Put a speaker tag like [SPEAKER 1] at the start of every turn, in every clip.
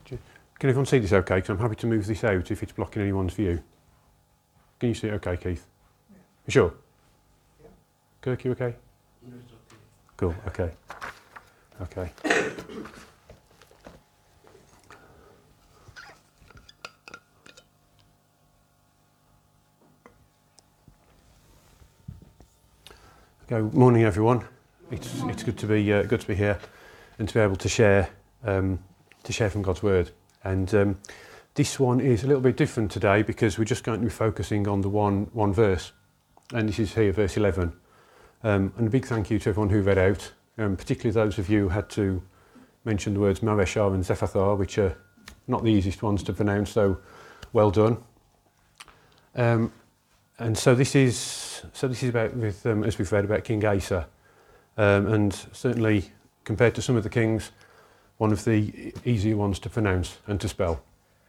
[SPEAKER 1] Can everyone see this okay? Because I'm happy to move this out if it's blocking anyone's view. Can you see it okay, Keith? Yeah. You sure? Yeah. Kirk, you okay? Yeah, it's okay. Cool, okay. Okay. Good morning, everyone. It's good to be here and to be able to share from God's Word. And this one is a little bit different today because we're just going to be focusing on the one verse, and this is here, verse 11. And a big thank you to everyone who read out, particularly those of you who had to mention the words Mareshah and Zephathah, which are not the easiest ones to pronounce, so well done. And so this is about, as we've read, about King Asa, and certainly compared to some of the kings, one of the easier ones to pronounce and to spell.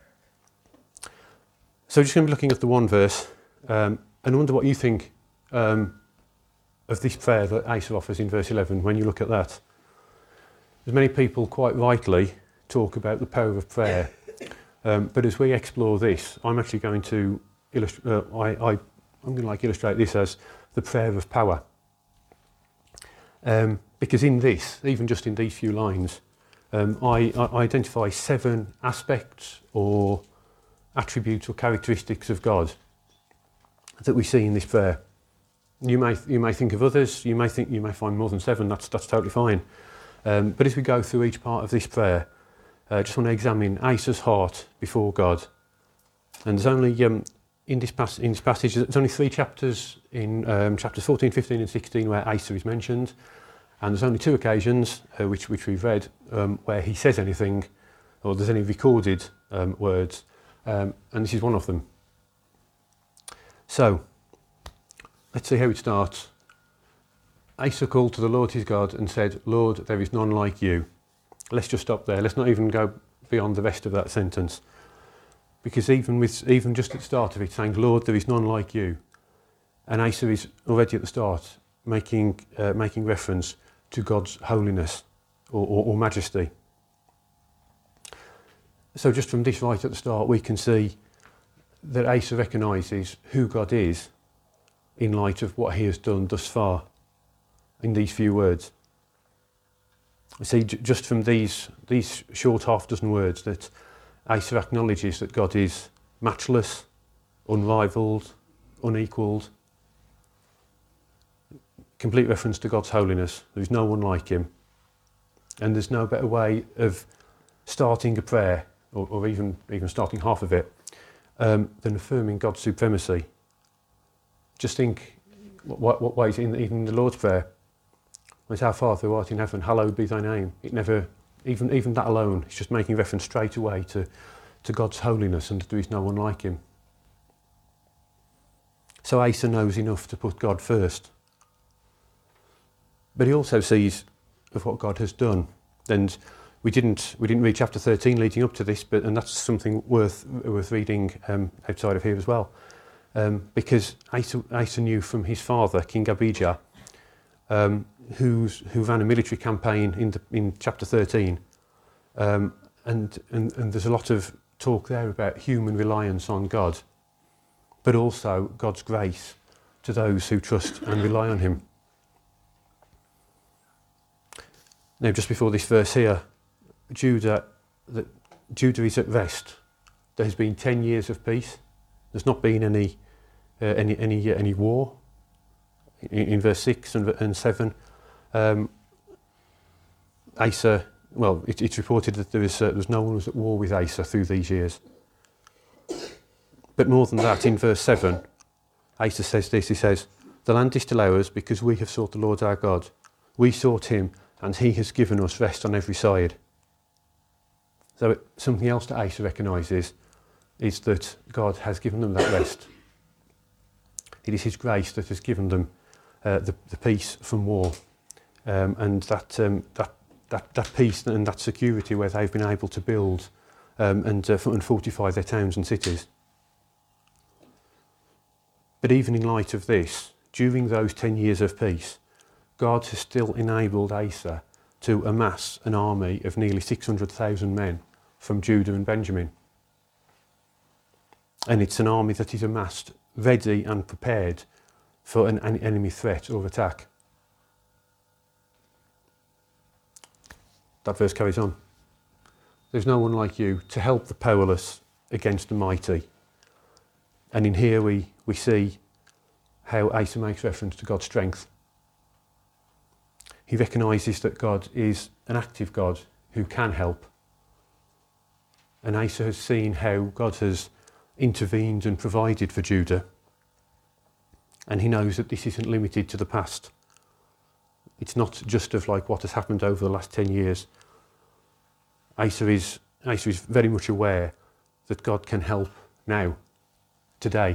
[SPEAKER 1] So just going to be looking at the one verse, and I wonder what you think of this prayer that Asa offers in verse 11 when you look at that. As many people quite rightly talk about the power of prayer, but as we explore this, I'm actually going to illustrate this as the prayer of power. Because in this, even just in these few lines, I identify 7 aspects or attributes or characteristics of God that we see in this prayer. You may think of others, you may find more than 7, that's totally fine. But as we go through each part of this prayer, I just want to examine Asa's heart before God. And there's only in this passage, there's only 3 chapters in chapters 14, 15 and 16 where Asa is mentioned, and there's only 2 occasions which we've read where he says anything or there's any recorded words, and this is one of them. So let's see how it starts. Asa called to the Lord his God and said, "Lord, there is none like you." Let's just stop there. Let's not even go beyond the rest of that sentence. Because even just at the start of it, saying, "Lord, there is none like you," and Asa is already at the start making reference to God's holiness or majesty. So just from this right at the start, we can see that Asa recognises who God is in light of what he has done thus far in these few words. We see just from these short half dozen words that Asa acknowledges that God is matchless, unrivaled, unequalled. Complete reference to God's holiness. There is no one like him. And there's no better way of starting a prayer, or even starting half of it, than affirming God's supremacy. Just think what ways in the Lord's Prayer. It's our Father who art in heaven, hallowed be thy name. It never, even that alone, it's just making reference straight away to God's holiness and that there is no one like him. So Asa knows enough to put God first. But he also sees of what God has done. And we didn't read chapter 13 leading up to this, and that's something worth reading outside of here as well. Because Asa knew from his father, King Abijah, who ran a military campaign in chapter 13, and there's a lot of talk there about human reliance on God, but also God's grace to those who trust and rely on him. Now, just before this verse here, Judah is at rest. There has been 10 years of peace. There's not been any war. In verse 6 and 7, Asa, well, it's reported that there was no one who was at war with Asa through these years. But more than that, in verse 7, Asa says this, he says, "The land is still ours because we have sought the Lord our God. We sought him and he has given us rest on every side." So something else that Asa recognises is that God has given them that rest. It is his grace that has given them the peace from war, and that peace and that security where they've been able to build and fortify their towns and cities. But even in light of this, during those 10 years of peace, God has still enabled Asa to amass an army of nearly 600,000 men from Judah and Benjamin. And it's an army that is amassed, ready and prepared for an enemy threat or attack. That verse carries on. There's no one like you to help the powerless against the mighty. And in here we see how Asa makes reference to God's strength. He recognises that God is an active God who can help. And Asa has seen how God has intervened and provided for Judah. And he knows that this isn't limited to the past. It's not just of like what has happened over the last 10 years. Asa is very much aware that God can help now, today.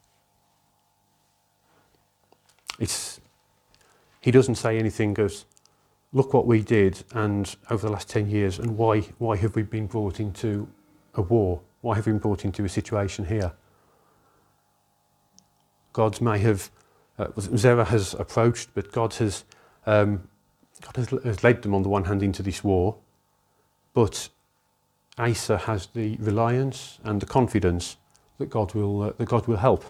[SPEAKER 1] He doesn't say anything as, look what we did and over the last 10 years and why have we been brought into a war? Why have we been brought into a situation here? God may have, Zerah has approached, but God has led them on the one hand into this war, but Asa has the reliance and the confidence that God will help.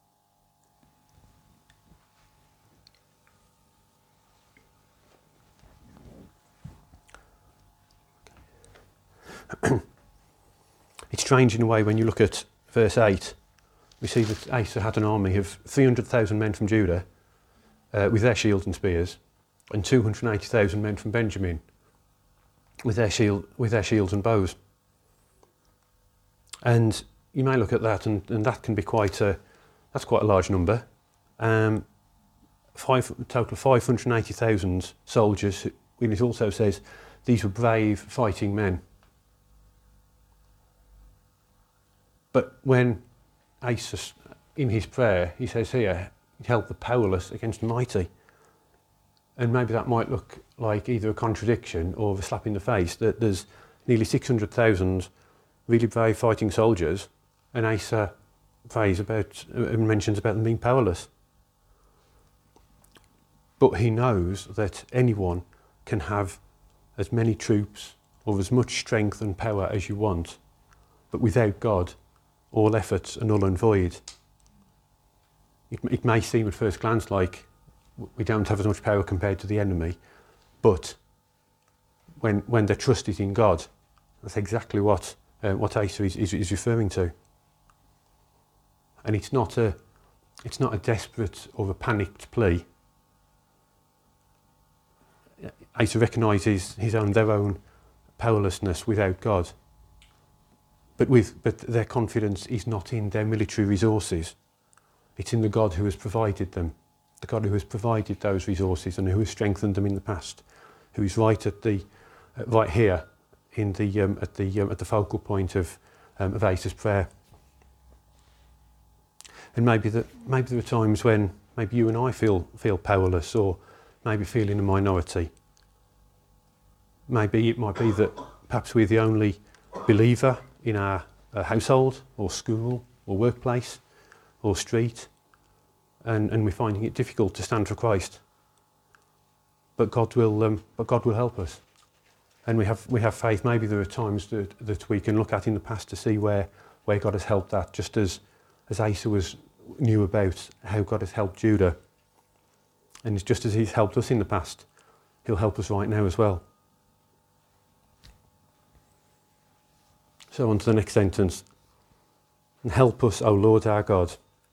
[SPEAKER 1] It's strange in a way when you look at verse 8. We see that Asa had an army of 300,000 men from Judah with their shields and spears, and 280,000 men from Benjamin with their shields and bows. And you may look at that, and that can be quite a large number. Total of 580,000 soldiers. And it also says these were brave fighting men. But when Asa, in his prayer, he says here, help the powerless against the mighty. And maybe that might look like either a contradiction or a slap in the face, that there's nearly 600,000 really brave fighting soldiers, and Asa prays about and mentions about them being powerless. But he knows that anyone can have as many troops or as much strength and power as you want, but without God, all efforts are null and void. It may seem at first glance like we don't have as much power compared to the enemy, but when their trust is in God, that's exactly what Asa is referring to. And it's not a desperate or a panicked plea. Asa recognises their own powerlessness without God. But their confidence is not in their military resources. It's in the God who has provided them, the God who has provided those resources and who has strengthened them in the past, who is right here in at the focal point of Asa's prayer. And maybe there are times when maybe you and I feel powerless, or maybe feel in a minority. Maybe it might be that perhaps we're the only believer in our household or school or workplace or street, and we're finding it difficult to stand for Christ. But God will help us, and we have faith. Maybe there are times that we can look at in the past to see where God has helped that, just as Asa knew about how God has helped Judah, and it's just as He's helped us in the past, He'll help us right now as well. So on to the next sentence. And help us, O Lord our God.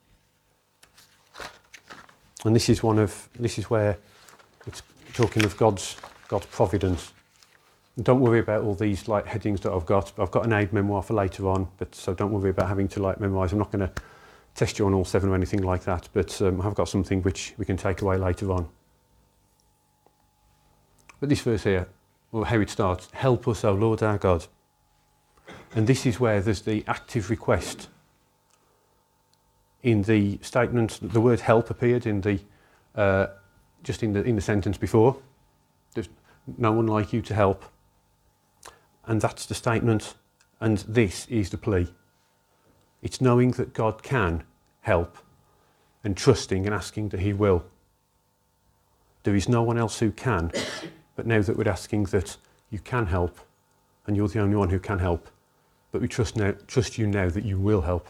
[SPEAKER 1] And this is where it's talking of God's providence. And don't worry about all these like headings that I've got. I've got an aid memoir for later on, so don't worry about having to like memorise. I'm not going to test you on all 7 or anything like that, but I've got something which we can take away later on. But this verse here, well, how it starts, help us, O Lord our God. And this is where there's the active request. In the statement, the word help appeared in the sentence before. There's no one like you to help. And that's the statement, and this is the plea. It's knowing that God can help and trusting and asking that He will. There is no one else who can, but now that we're asking that you can help and you're the only one who can help, but we trust you now that you will help.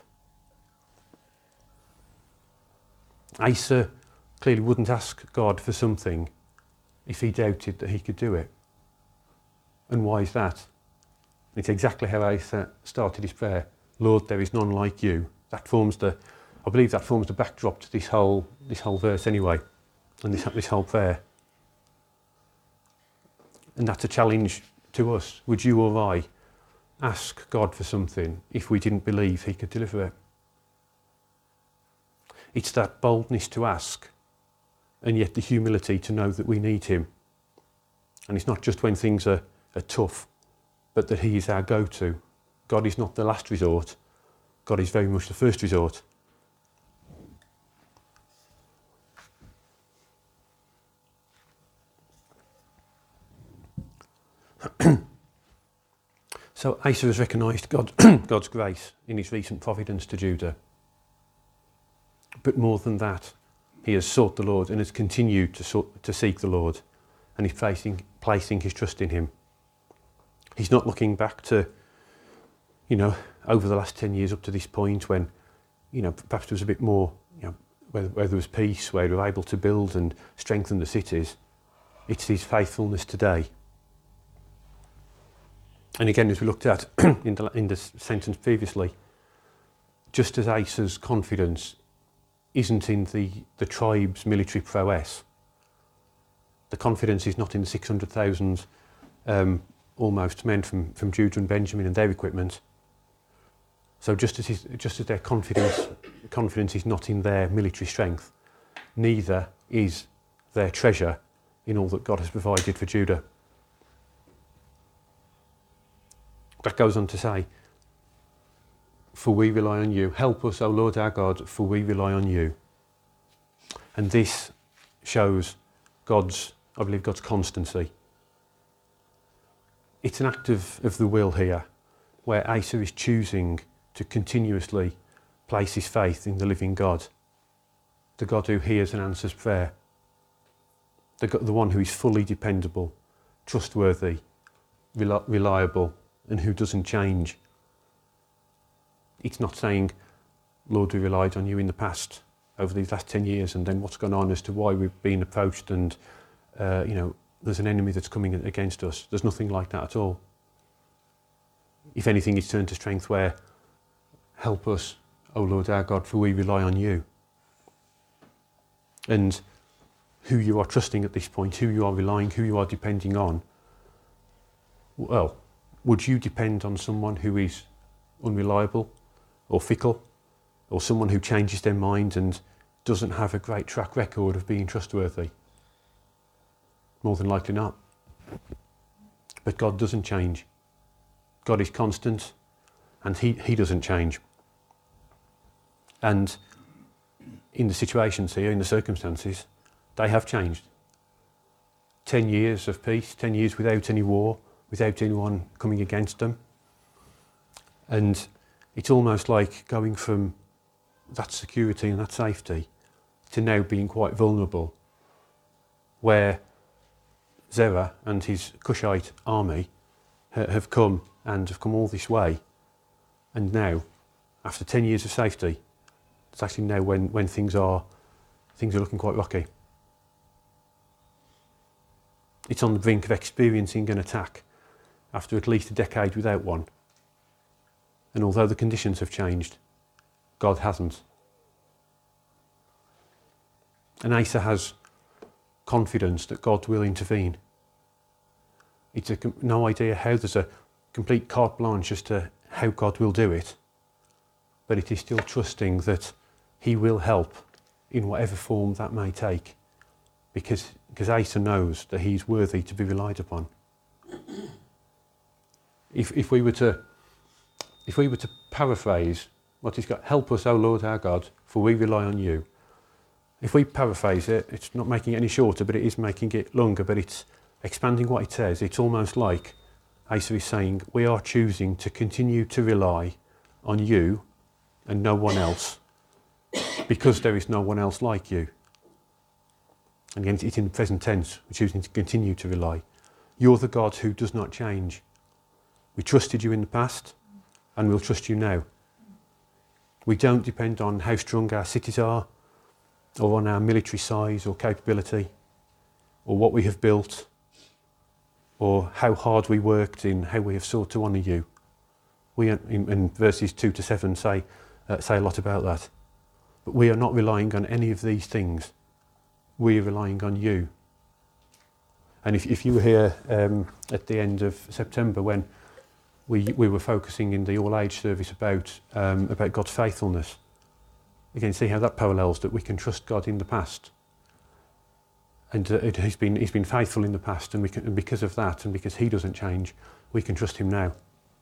[SPEAKER 1] Asa clearly wouldn't ask God for something if he doubted that he could do it. And why is that? It's exactly how Asa started his prayer. Lord, there is none like you. I believe that forms the backdrop to this whole verse anyway, and this whole prayer. And that's a challenge to us. Would you or I ask God for something if we didn't believe he could deliver it? It's that boldness to ask, and yet the humility to know that we need him. And it's not just when things are tough, but that he is our go-to. God is not the last resort. God is very much the first resort. So Asa has recognised God's grace in his recent providence to Judah. But more than that, he has sought the Lord and has continued to seek the Lord, and is placing his trust in him. He's not looking back to, over the last 10 years up to this point when, perhaps there was a bit more, where there was peace, where we were able to build and strengthen the cities. It's his faithfulness today. And again, as we looked at in the sentence previously, just as Asa's confidence isn't in the tribe's military prowess, the confidence is not in the 600,000 almost men from Judah and Benjamin and their equipment. So just as their confidence is not in their military strength, neither is their treasure in all that God has provided for Judah. That goes on to say, for we rely on you. Help us, O Lord our God, for we rely on you. And this shows God's constancy. It's an act of the will here, where Asa is choosing to continuously place his faith in the living God, the God who hears and answers prayer, the one who is fully dependable, trustworthy, reliable, and who doesn't change. It's not saying, Lord, we relied on you in the past over these last 10 years, and then what's gone on as to why we've been approached and, there's an enemy that's coming against us. There's nothing like that at all. If anything, it's turned to strength where, help us, O Lord our God, for we rely on you. And who you are trusting at this point, who you are relying, who you are depending on, well, would you depend on someone who is unreliable or fickle, or someone who changes their mind and doesn't have a great track record of being trustworthy? More than likely not. But God doesn't change. God is constant, and he doesn't change. And in the situations here, in the circumstances, they have changed. 10 years of peace, 10 years without any war, without anyone coming against them. And it's almost like going from that security and that safety to now being quite vulnerable, where Zerah and his Cushite army have come all this way, and now, after 10 years of safety, it's actually now when things are looking quite rocky. It's on the brink of experiencing an attack after at least a decade without one. And although the conditions have changed, God hasn't. And Asa has confidence that God will intervene. It's no idea how there's a complete carte blanche as to how God will do it, but it is still trusting that he will help in whatever form that may take, because Asa knows that he's worthy to be relied upon. If we were to paraphrase what he's got, help us, O Lord our God, for we rely on you. If we paraphrase it, it's not making it any shorter, but it is making it longer, but it's expanding what it says. It's almost like Asa is saying, we are choosing to continue to rely on you and no one else, because there is no one else like you. And again, it's in the present tense. We're choosing to continue to rely. You're the God who does not change. We trusted you in the past, and we'll trust you now. We don't depend on how strong our cities are, or on our military size or capability, or what we have built, or how hard we worked in how we have sought to honour you. We, in verses 2 to 7, say a lot about that. But we are not relying on any of these things. We are relying on you. And if you were here at the end of September when we were focusing in the all-age service about God's faithfulness, again, see how that parallels that we can trust God in the past. And he's been faithful in the past, and because of that, and because he doesn't change, we can trust him now.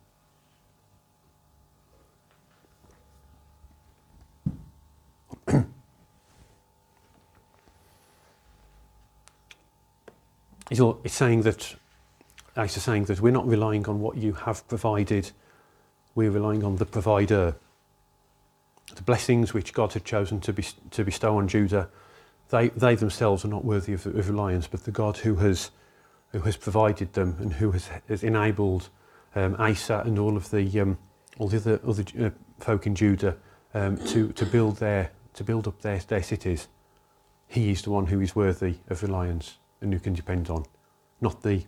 [SPEAKER 1] It's saying that we're not relying on what you have provided, we're relying on the provider. The blessings which God had chosen to bestow on Judah, they themselves are not worthy of reliance, but the God who has provided them and who has enabled Asa and all the other folk in Judah to build up their cities. He is the one who is worthy of reliance and who can depend on, not the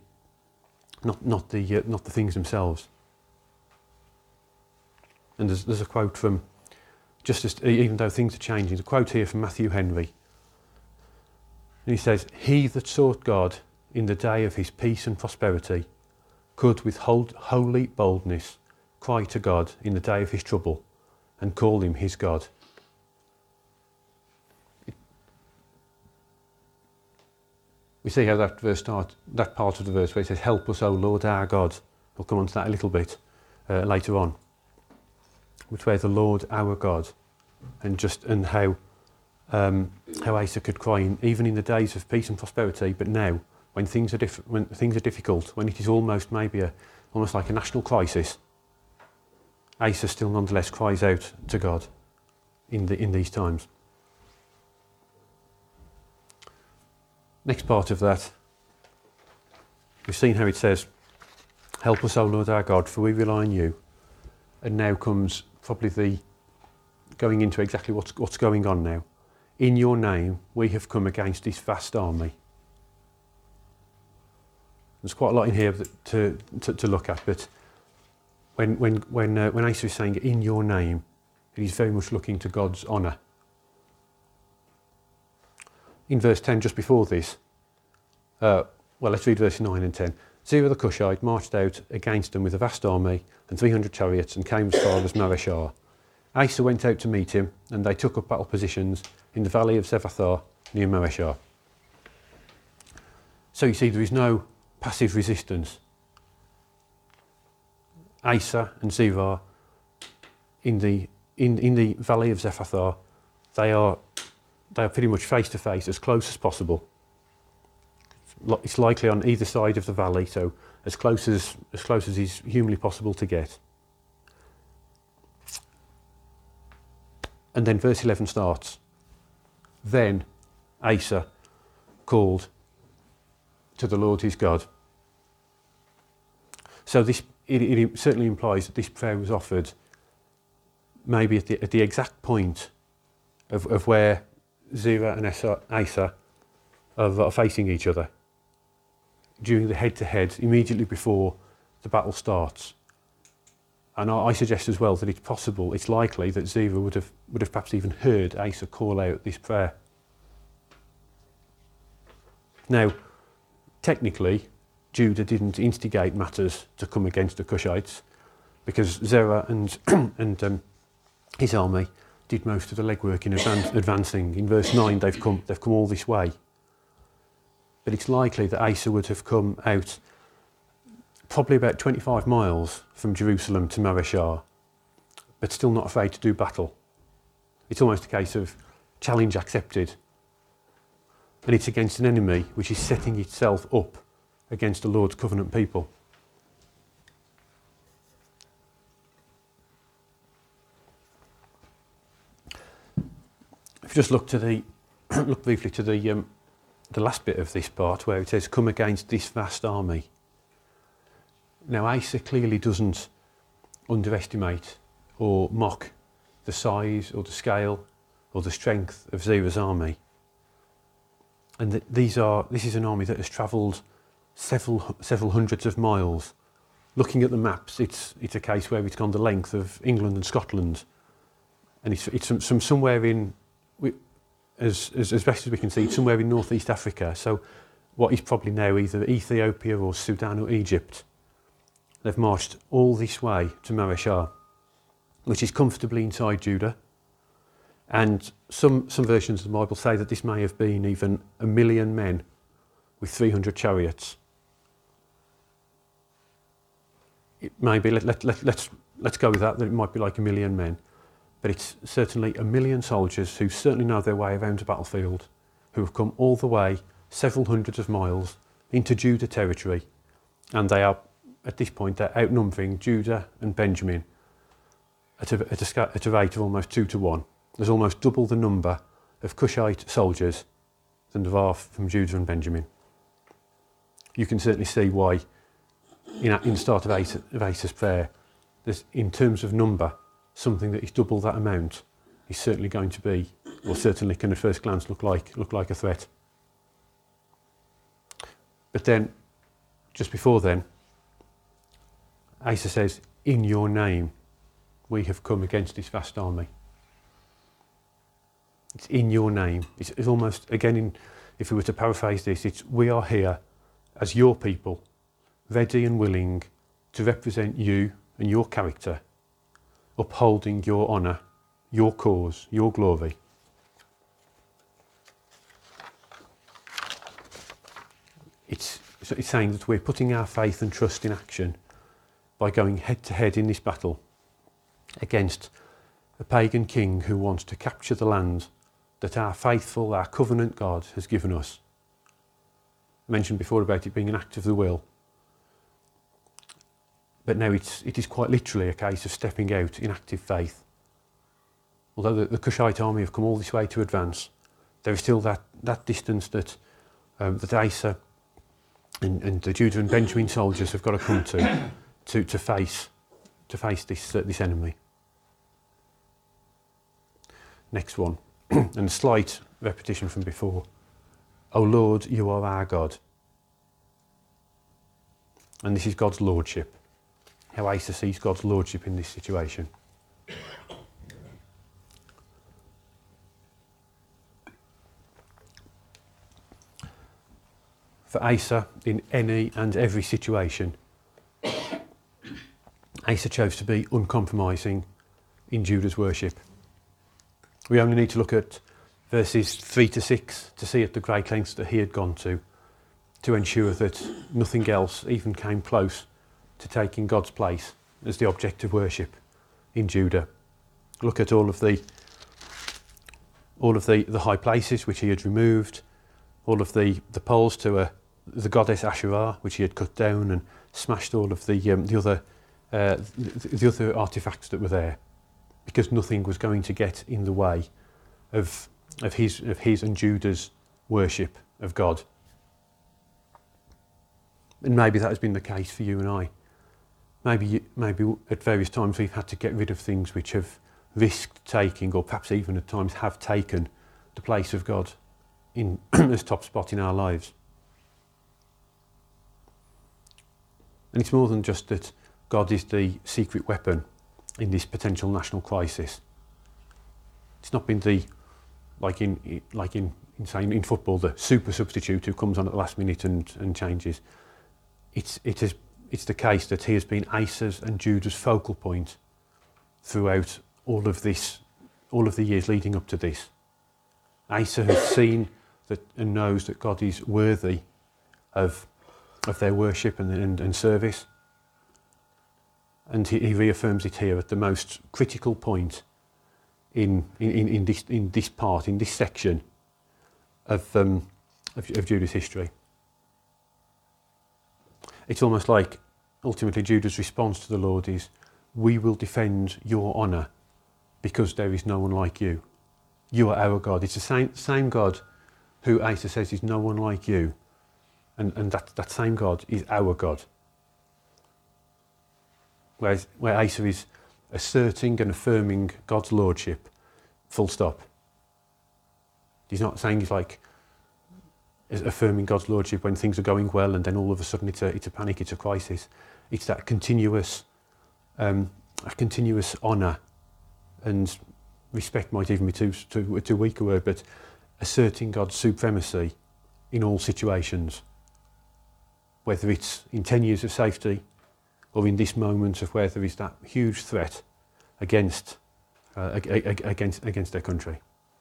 [SPEAKER 1] things themselves. And there's a quote from, even though things are changing, a quote here from Matthew Henry. And he says, "He that sought God in the day of his peace and prosperity could with holy boldness cry to God in the day of his trouble and call him his God." We see how that verse starts, that part of the verse where it says, "Help us, O Lord our God." We'll come on to that a little bit later on. Which where the Lord our God, and how Asa could cry even in the days of peace and prosperity, but now when things are difficult, when it is almost like a national crisis, Asa still nonetheless cries out to God in these times. Next part of that, we've seen how it says, "Help us, O Lord our God, for we rely on you." And now comes probably the going into exactly what's going on now. "In your name we have come against this vast army." There's quite a lot in here to look at, but when Asa is saying "in your name," he's very much looking to God's honour. In verse 10, just before this, let's read verses 9 and 10. "Zerah the Cushite marched out against them with a vast army and 300 chariots and came as far as Mareshah. Asa went out to meet him, and they took up battle positions in the valley of Zephathah near Mareshah." So you see, there is no passive resistance. Asa and Zerah in the valley of Zephathah, they are pretty much face to face, as close as possible. It's likely on either side of the valley, so as close as is humanly possible to get. And then verse 11 starts. "Then Asa called to the Lord his God." So it certainly implies that this prayer was offered maybe at the exact point of where Zerah and Asa are facing each other, during the head-to-head, immediately before the battle starts. And I suggest as well that it's likely that Zerah would have perhaps even heard Asa call out this prayer. Now, technically, Judah didn't instigate matters to come against the Cushites, because Zerah and his army did most of the legwork in advancing. In verse 9, they've come all this way. But it's likely that Asa would have come out probably about 25 miles from Jerusalem to Mareshah, but still not afraid to do battle. It's almost a case of challenge accepted. And it's against an enemy which is setting itself up against the Lord's covenant people. If you just look briefly to the last bit of this part where it says, "Come against this vast army." Now Asa clearly doesn't underestimate or mock the size or the scale or the strength of Zerah's army. And this is an army that has travelled several hundreds of miles. Looking at the maps, it's a case where it's gone the length of England and Scotland, and it's from somewhere in, as best as we can see, it's somewhere in northeast Africa. So, what is probably now either Ethiopia or Sudan or Egypt. They've marched all this way to Mareshah, which is comfortably inside Judah. And some versions of the Bible say that this may have been even 1 million men with 300 chariots. It may be, let's go with that it might be like 1 million men. But it's certainly 1 million soldiers who certainly know their way around a battlefield, who have come all the way, several hundreds of miles, into Judah territory. And they are, at this point, they're outnumbering Judah and Benjamin at a rate of almost 2 to 1. There's almost double the number of Cushite soldiers than there are from Judah and Benjamin. You can certainly see why, in the start of Asa's prayer, there's, in terms of number, something that is double that amount is certainly going to be, or certainly can at first glance look like a threat. But then, just before then, Asa says, "In your name we have come against this vast army." It's in your name. It's almost, again, if we were to paraphrase this, it's we are here as your people, ready and willing to represent you and your character, upholding your honour, your cause, your glory. It's saying that we're putting our faith and trust in action by going head to head in this battle against a pagan king who wants to capture the land that our faithful, our covenant God has given us. I mentioned before about it being an act of the will. But now it is quite literally a case of stepping out in active faith. Although the Cushite army have come all this way to advance, there is still that distance that Asa and the Judah and Benjamin soldiers have got to come to face this enemy. Next one, and a slight repetition from before. O Lord, you are our God. And this is God's lordship. How Asa sees God's lordship in this situation. For Asa, in any and every situation, Asa chose to be uncompromising in Judah's worship. We only need to look at verses 3 to 6 to see at the great lengths that he had gone to ensure that nothing else even came close to taking God's place as the object of worship in Judah. Look at all of the high places which he had removed, all of the poles to the goddess Asherah which he had cut down, and smashed all of the other artifacts that were there, because nothing was going to get in the way of his and Judah's worship of God. And maybe that has been the case for you and I. Maybe at various times we've had to get rid of things which have risked taking, or perhaps even at times have taken, the place of God in as top spot in our lives. And it's more than just that God is the secret weapon in this potential national crisis. It's not been like in football, the super substitute who comes on at the last minute and changes. It's the case that he has been Asa's and Judah's focal point throughout all of the years leading up to this. Asa has seen that and knows that God is worthy of their worship and service. And he reaffirms it here at the most critical point in this section of Judah's history. It's almost like ultimately Judah's response to the Lord is, "We will defend your honour because there is no one like you. You are our God." It's the same God who Asa says is no one like you, and that same God is our God. where Asa is asserting and affirming God's lordship, full stop. He's not saying he's like affirming God's lordship when things are going well and then all of a sudden it's a panic, it's a crisis. It's that continuous honour, and respect might even be too weak a word, but asserting God's supremacy in all situations, whether it's in 10 years of safety or in this moment of where there is that huge threat against their country.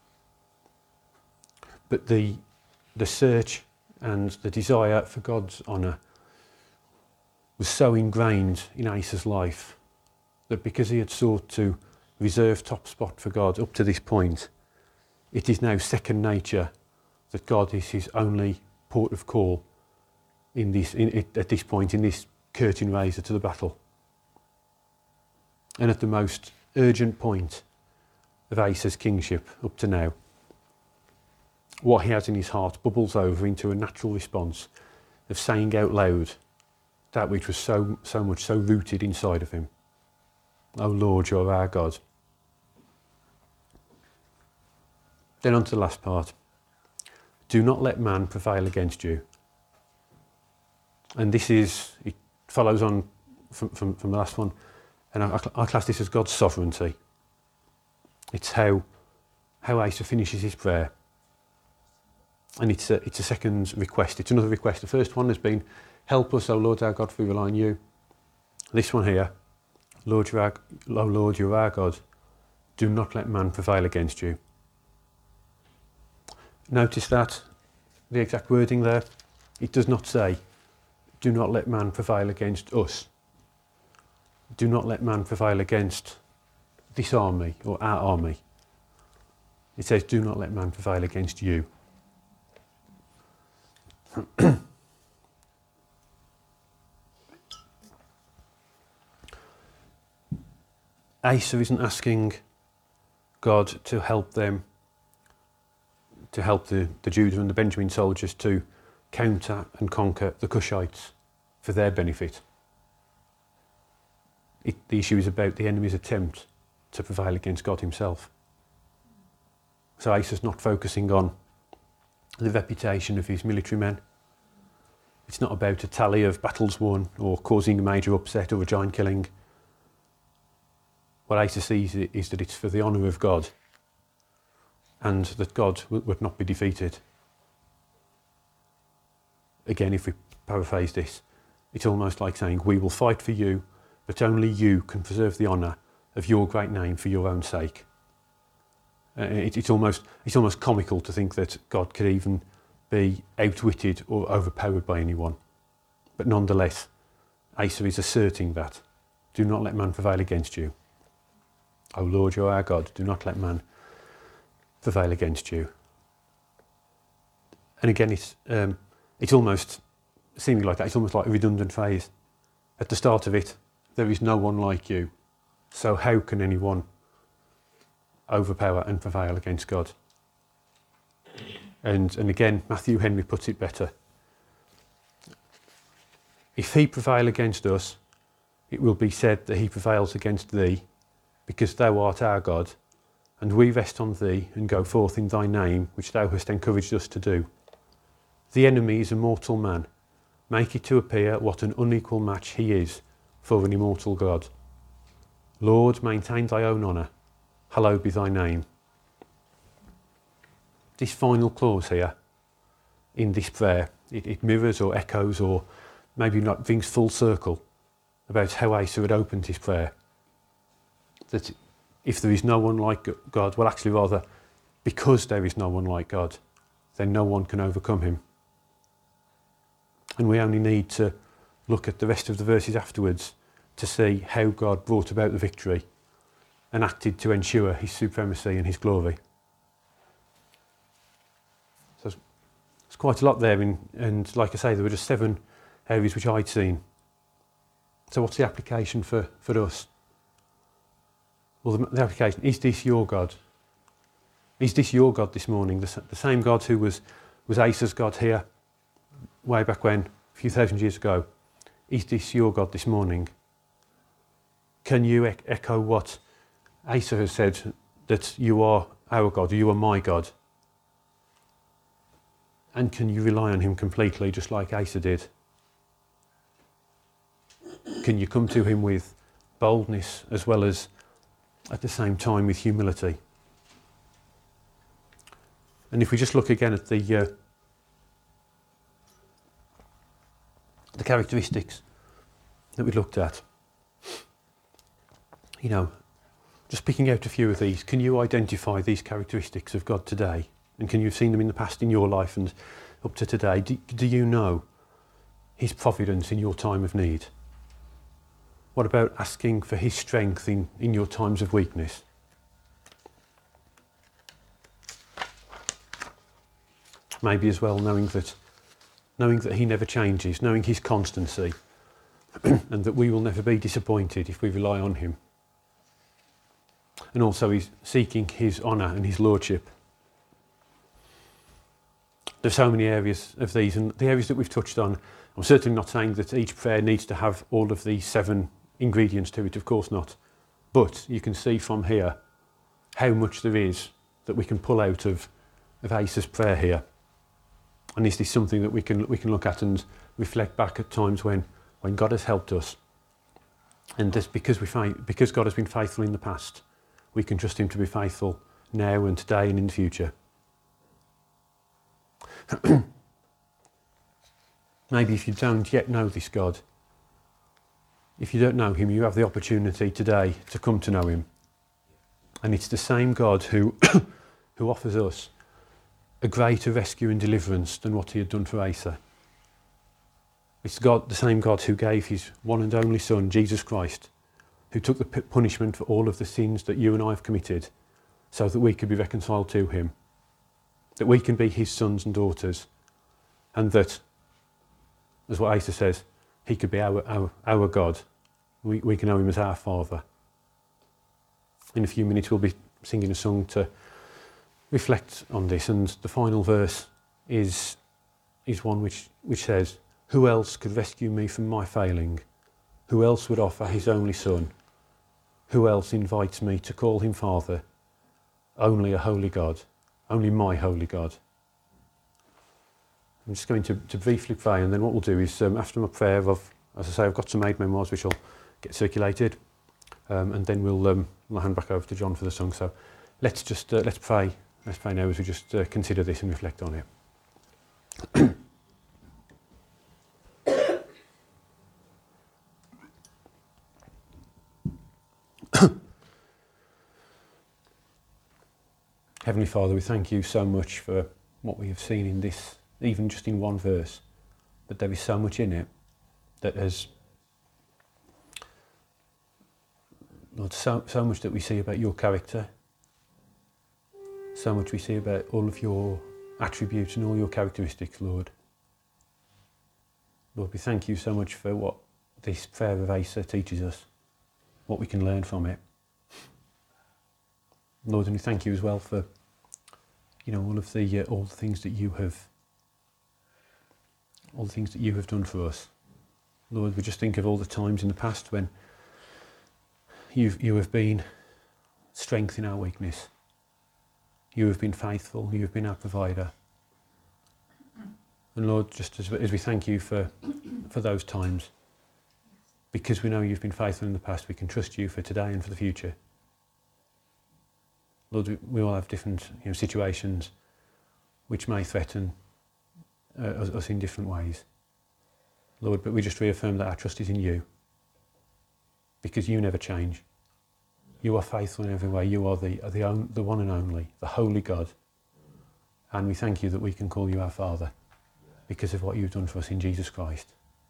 [SPEAKER 1] But the search and the desire for God's honour was so ingrained in Asa's life that because he had sought to reserve top spot for God up to this point, it is now second nature that God is his only port of call at this point, in this curtain raiser to the battle. And at the most urgent point of Asa's kingship up to now, what he has in his heart bubbles over into a natural response of saying out loud that which was so rooted inside of him. O Lord, you're our God. Then on to the last part. Do not let man prevail against you. And it follows on from the last one. And I class this as God's sovereignty. It's how Asa finishes his prayer. And it's a second request. It's another request. The first one has been, help us, O Lord our God, for we rely on you. This one here, O Lord, you're our God. Do not let man prevail against you. Notice that, the exact wording there. It does not say, do not let man prevail against us. Do not let man prevail against this army or our army. It says, do not let man prevail against you. Asa isn't asking God to help them, to help the Judah and the Benjamin soldiers to counter and conquer the Cushites for their benefit. The issue is about the enemy's attempt to prevail against God himself. So Asa's not focusing on the reputation of his military men. It's not about a tally of battles won or causing a major upset or a giant killing. What Asa sees is that it's for the honour of God and that God would not be defeated. Again, if we paraphrase this, it's almost like saying, we will fight for you, but only you can preserve the honour of your great name for your own sake. It's almost comical to think that God could even be outwitted or overpowered by anyone. But nonetheless, Asa is asserting that. Do not let man prevail against you. O Lord, you are our God. Do not let man prevail against you. And again, it's almost seeming like that. It's almost like a redundant phrase. At the start of it, there is no one like you. So how can anyone overpower and prevail against God? And again, Matthew Henry puts it better. If he prevail against us, it will be said that he prevails against thee, because thou art our God, and we rest on thee and go forth in thy name, which thou hast encouraged us to do. The enemy is a mortal man. Make it to appear what an unequal match he is for an immortal God. Lord, maintain thy own honour. Hallowed be thy name. This final clause here in this prayer, it mirrors or echoes or maybe not brings full circle about how Asa had opened his prayer. That if there is no one like God, well actually rather, because there is no one like God, then no one can overcome him. And we only need to look at the rest of the verses afterwards to see how God brought about the victory and acted to ensure his supremacy and his glory. So there's quite a lot there, and like I say, there were just 7 areas which I'd seen. So what's the application for us? Well, the application, is this your God? Is this your God this morning? The same God who was Asa's God here, way back when, a few thousand years ago. Is this your God this morning? can you echo what Asa has said, that you are our God, or you are my God? And can you rely on him completely, just like Asa did? Can you come to him with boldness as well as at the same time with humility? And if we just look again at the characteristics that we looked at, just picking out a few of these, can you identify these characteristics of God today? And can you have seen them in the past in your life and up to today? Do you know his providence in your time of need? What about asking for his strength in your times of weakness? Maybe as well knowing that he never changes, knowing his constancy, and that we will never be disappointed if we rely on him. And also he's seeking his honour and his lordship. There's so many areas of these, and the areas that we've touched on, I'm certainly not saying that each prayer needs to have all of these 7 ingredients to it, of course not. But you can see from here how much there is that we can pull out of Asa's prayer here. And is this something that we can look at and reflect back at times when God has helped us? And this, because God has been faithful in the past, we can trust him to be faithful now and today and in the future. Maybe if you don't yet know this God, if you don't know him, you have the opportunity today to come to know him. And it's the same God who offers us a greater rescue and deliverance than what he had done for Asa. It's God, the same God who gave his one and only Son, Jesus Christ, who took the punishment for all of the sins that you and I have committed so that we could be reconciled to him, that we can be his sons and daughters, and that, as what Asa says, he could be our God. We can know him as our Father. In a few minutes we'll be singing a song to reflect on this, and the final verse is one which says, "Who else could rescue me from my failing? Who else would offer his only Son? Who else invites me to call him Father? Only a holy God, only my holy God." I'm just going to briefly pray, and then what we'll do is, after my prayer, I've got some aid memoirs which will get circulated, and then we'll hand back over to John for the song. So let's pray. Let's pray now as we just consider this and reflect on it. Heavenly Father, we thank you so much for what we have seen in this, even just in one verse, but there is so much in it that has, Lord, so much that we see about your character, so much we see about all of your attributes and all your characteristics, Lord. Lord, we thank you so much for what this prayer of Asa teaches us, what we can learn from it. Lord, and we thank you as well for, all the things that you have done for us. Lord, we just think of all the times in the past when you have been strength in our weakness. You have been faithful. You have been our provider. And Lord, just as we thank you for those times, because we know you've been faithful in the past, we can trust you for today and for the future. Lord, we all have different situations which may threaten us in different ways. Lord, but we just reaffirm that our trust is in you, because you never change. You are faithful in every way. You are the one and only, the holy God. And we thank you that we can call you our Father because of what you've done for us in Jesus Christ.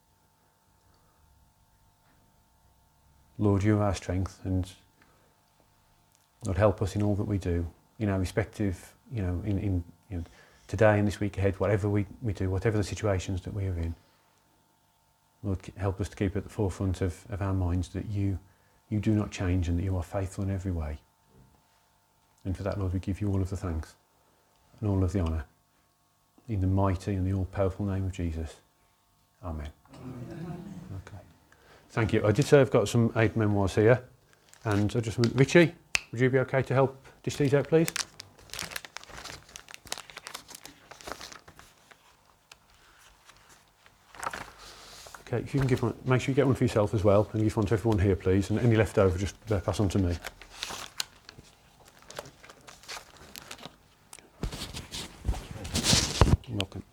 [SPEAKER 1] Lord, you are our strength, and Lord, help us in all that we do, in our respective, in today and this week ahead, whatever we do, whatever the situations that we are in. Lord, help us to keep at the forefront of our minds that you do not change and that you are faithful in every way. And for that, Lord, we give you all of the thanks and all of the honour. In the mighty and the all-powerful name of Jesus. Amen. Okay. Thank you. I did say I've got some aid memoirs here, and I just want, Richie, would you be okay to help dish these out, please? Okay, if you can give one, make sure you get one for yourself as well, and give one to everyone here, please, and any left over, just pass on to me. You're welcome.